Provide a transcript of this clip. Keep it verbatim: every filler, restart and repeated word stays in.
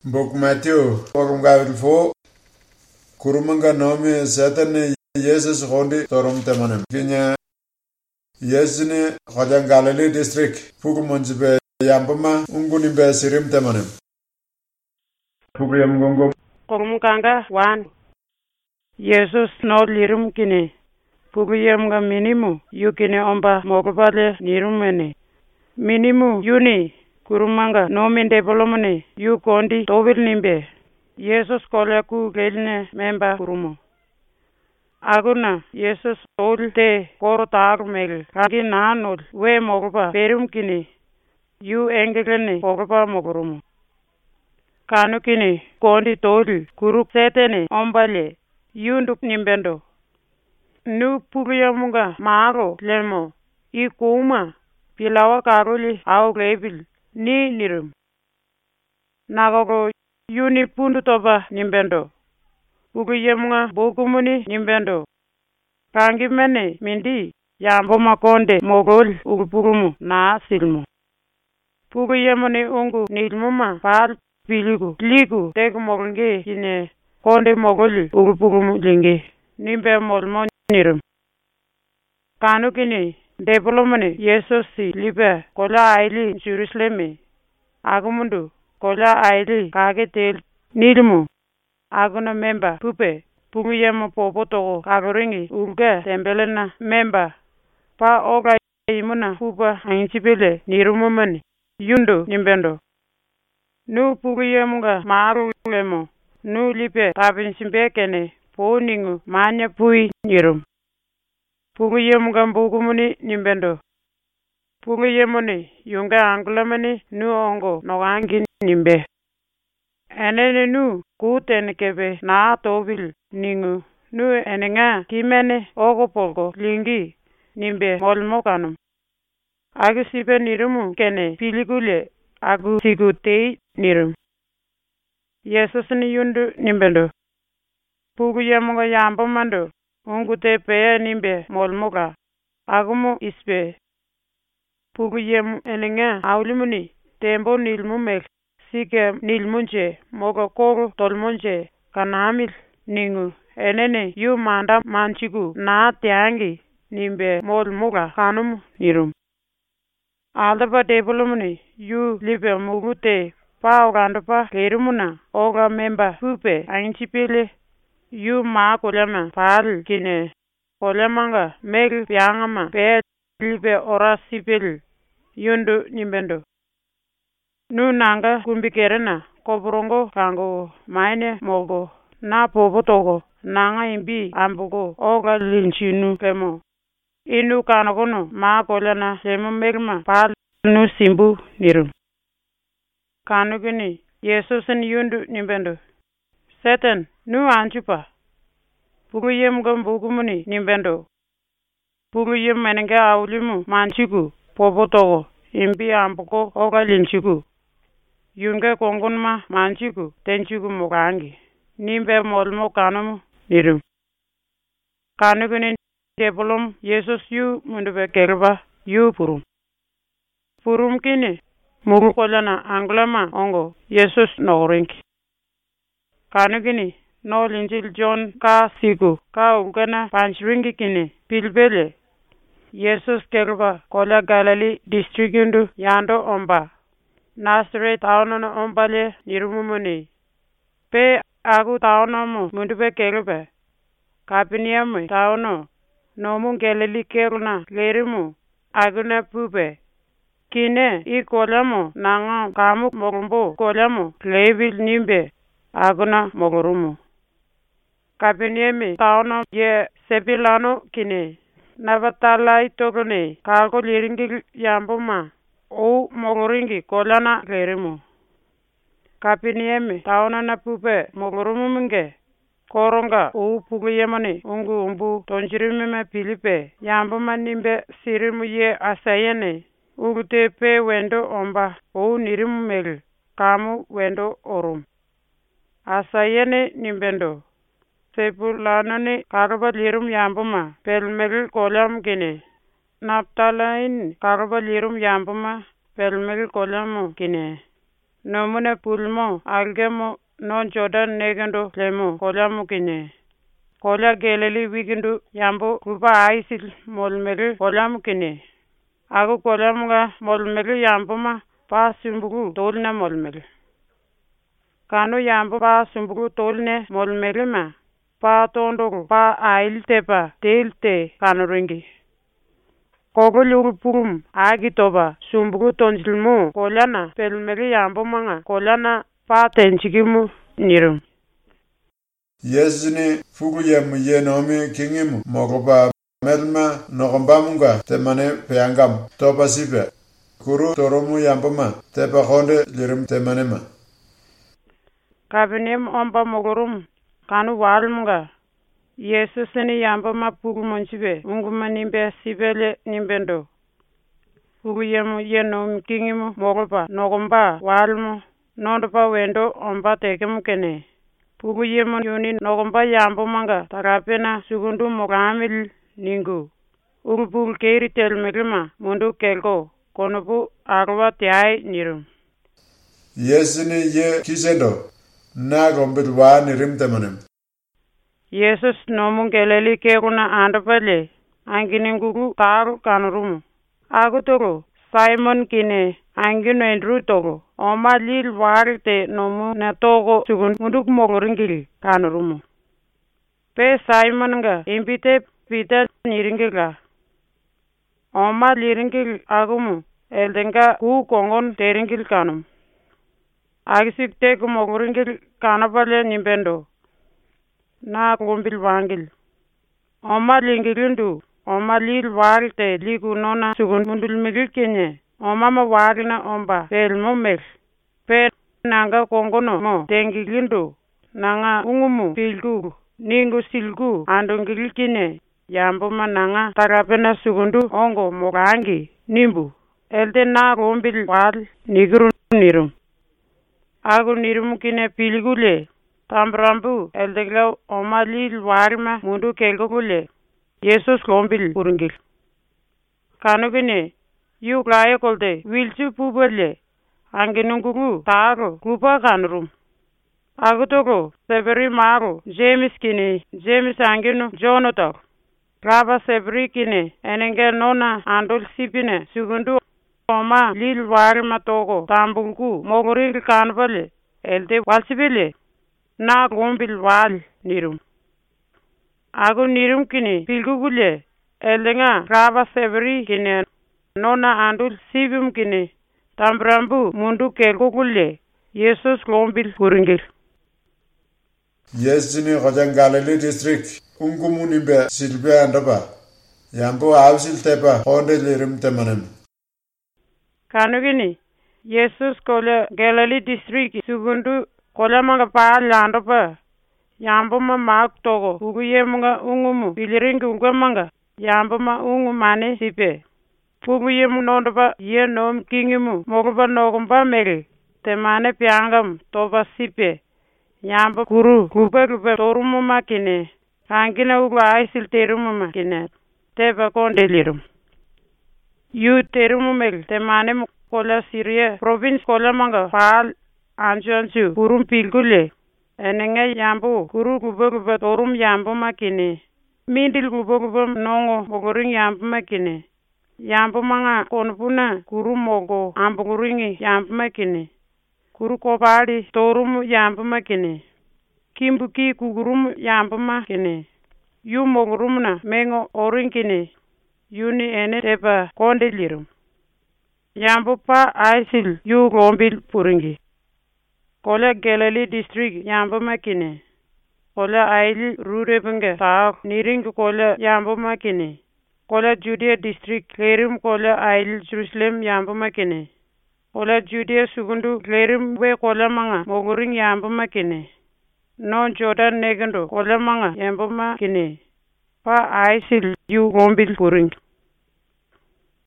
Book Matthew, Bokum Gavel Fo, Kurumanga Nomi, Satan, Jesus Hondi, Torum Temanem. Kenya, Yesine, Hodan Galilee District, Pukumunzibe, Yambama, Ungunibe Sirim Temanem. Pukuyam Gongo. Kurumkanga, one. Jesus no lirum kine. Pukuyam ga minimu, yukine omba mokopale nirumene. Minimu, yuni. Kurumanga no min development yu kondi tovil nimbe Jesus kolya ku gelne memba kurumo aguna Jesus olte koro taag mel kagi nanol we mogoba perum kini yu engelne mogoba mogurumo kanu kini kondi toli kuru setene ombale yunduk nimbendo nu pugiyamunga maaro lemo i kuma pilawa karoli au greibil ni nirum nagogo yuni pundu toba nimbendo bugu yemunga bokumuni nimbendo kangi mene mindi yambo makonde mogol ugupugumu na silmu bugu yemuni ungu nilmuma pal piligu ligu tegu mogonge kine konde mogol ugupugumu lingi nimbe molmo nirum kanu kini development Jesus si libe kola aili Jerusalem agumundu kola aili kage tel nilmu aguna member pupe puguyemo popoto kagoringi ulga tembelena member pa oga imuna pupa ainchipele nirumumani yundo nimbendo nu puguyemunga maru lemo nu lipe tabinsimbekene poningu manya pui nirum Puguyemunga mbukumuni nimbendo. Puguyemuni yunga angulamani nu ongo nogangi nimbe. Enene nu kuten kebe na tovil ningu nu enenga kimene ogo polgo lingi nimbe molmo kanum. Agu sipe nirumu kene piligule agu sigutei nirum. Jesus ni yundu nimbendo. Puguyemunga yambo mando. Ungute peye nimbe molmoga agumu ispe puguyem elinga aulimuni tembo nilmumek sike nilmunje moga koru tolmunje kanamil ningu enene yu manda manchigu na tiangi nimbe molmoga kanum nirum aldaba devolumuni yu libe mugute pa ogandapa kerumuna oga memba pupe ainchipele yu ma kolema pal kine kolemanga mel piangama pe libe ora sipel yundu nimbendo nu nanga kumbikerena koburongo kango maine mogo na pobotogo nanga imbi ambugo oga linchinu kemo inu kanagono ma kolena lemo melma pal nu simbu nirum kanugini Yesusin yundu nimbendo Satan nu anchupa Puguyem gumbukumuni nimbendo Puguyem menenge aulimu manchiku popotogo imbi ambuko oga linchiku yunge kongunma manchiku tenchiku mugangi nimbe molmo kanumu nirum kanuguni devolum Jesus yu mundube kerba yu purum purum kini mugu kolana anglama ongo Jesus norinki kanugini no linjil John ka sigu ka ungana panchringi kine pilbele Jesus kerba kola Galilee districtundu yando omba Nazareth tawnono ombale nirumumuni pe agu tawnomo mundube kerba Capernaum tawno nomu Galilee keruna lerimu aguna pube kine i kolamo nanga kamu mogumbo kolamo levil nimbe aguna mogurumu Capernaum tawno ye sebilano kine navatala itogone kago liringi yambuma o moguringi kolana lerimu Capernaum tawno na pupe mogurumu minge koronga o puguyemani ungu umbu tonjirimime pilipe yambuma nimbe sirimu ye asayene ugute pe wendo omba o nirimu mel kamu wendo orum asayene nimbendo sepulanani karba lirum yambuma pelmel kolam kine naptalain karba lirum yambuma pelmel kolam kine nomune pulmo algemo non Jordan negendo lemo kolamu kine. Kola geleli wikindu yambo kupa aisil molmelu kolamu kine. Aku kolamu ga molmelu yambo ma pa sumbugu tolna molmelu. Kanu yambo pa sumbugu tolne molmelu ma pa tondoro pa ail tepa telte kanu ringi. Kogo luru purum agi toba sumbugu tonjilmu kolana pelmeli yambo manga kolana pa tenchikimu nirum. Yesini fugu yemu yenomi kingimu mogoba melma nogombamunga temane peangam toba sibe kuru toromu yamboma teba konde lirum temanema. Kabinim omba mogorum kanu walmunga Yesu seni yamboma pugu monchibe unguma nimbe sibele nimbendo. Fugu yemu yenomi kingimu mogoba nogomba walmu nondopa wendo omba tekemu kene. Pugu yemu yuni nogomba yambo manga tarapena sugundu mogamil ningu. Uru pugu keiri telmerima mundu kelko konopu arwa tiai nirum. Yesini ye kisendo na gombil wa nirim temanem. Yesus nomungeleli keguna andapale angininguru taru kanurumu. Agutoro Simon kine angino Andrew togo oma lil warite nomu na togo sugun munduk mogoringil kanurumu. Pe Simon nga impite Peter niringila. Oma liringil agumu eldenga ku kongon teringil kanum. Agisik ku mogoringil kanapale nimbendo. Na gombil wangil. Oma lingilindu. Oma lil warite ligu nona sugun mundul migil kenye. Oma ma warina omba pel mo mel. Pe nanga kongono mo tengilindu. Nanga ungumu pilgu. Ningu silgu andongil kine. Yambo ma nanga tarapena sugundu ongo morangi nimbu. Elde na gombil wal nigru nirum. Agu nirum kine pilgule. Tambrambu eldegla oma lil warima mundu kelgule. Yesus gombil purungil. Kanugine yu klaya kolde wilchu puberle anginungugu tago kupa kanurum. Agutoko seberi mago James kine James anginu Jonathan. Raba seberi kine enenge nona andol sipine sugundu oma lil warima togo tambungu mogoril kanvale elde walsibile na gombil wal nirum. Agu nirum kini pilgugule eldenga raba seberi kine nona andul sibum kine tambrambu mundu kelgugule Yesus gombil purungil. Yesini Rojan Galilee district ungumu nimbe silbe andaba yambo avsil tepa konde lirum temanem. Kanugini Yesus kola Galilee district sugundu kola manga pa landapa yambo ma mak togo ugu yemunga ungumu biliringi ungwemanga yambo ma ungu mane sipe. Pugu yemu nondoba ye nom kingimu mogoba nogomba mele temane piangam toba sipe. Yambo kuru kupe kupe torumu makine kangina ugu aisil terumu makine teba konde lirum. Yu terumu mele temane kola Syria province kola manga faal anju anju kurum pilgule. Enenge yambo kuru kupe kupe torum yambo makine. Mindil kupe kupe nongo mogoring yambo makine. Yambo manga konpuna kuru mogo ambuguringi yambo makine. Kuru kopali torum yambo makine. Kimbuki kugurum yambo makine. Yu mogurumna mengo orinkine. Yuni ene teba konde lirum. Yambo pa aisil yu gombil puringi. Kola Galilee district yambo makine. Kola aili rurebunga taak niring kola yambo makine. Kola Judea district lerim kola aili Jerusalem yambo makine. Kola Judea sugundu lerim we kola manga moguring yambo makine. Non Jordan negendo kola manga yambo makine. Pa aisil yu gombil puring.